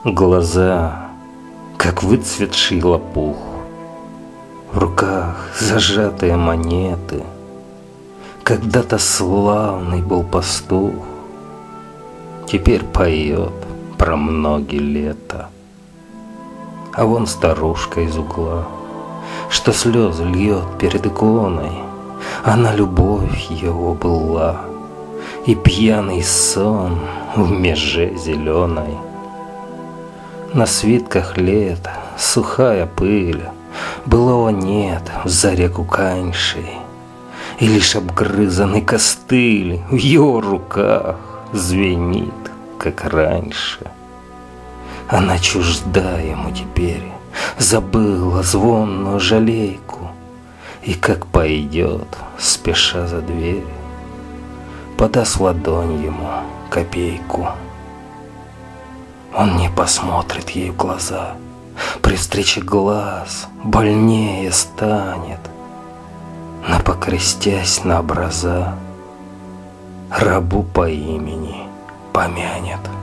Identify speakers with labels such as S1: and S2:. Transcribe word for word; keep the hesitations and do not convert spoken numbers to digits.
S1: Глаза, как выцветший лопух, в руках зажатые монеты. Когда-то славный был пастух, теперь поет про многие лета. А вон старушка из угла, что слезы льет перед иконой, она любовь его была и пьяный сон в меже зеленой. На свитках лет сухая пыль, былого нет в заре куканьшей, и лишь обгрызанный костыль в его руках звенит, как раньше. Она чужда ему теперь, забыла звонную жалейку, и как пойдет, спеша за дверь, подаст ладонь ему копейку. Он не посмотрит ей в глаза, при встрече глаз больнее станет, но покрестясь на образа, рабу по имени помянет.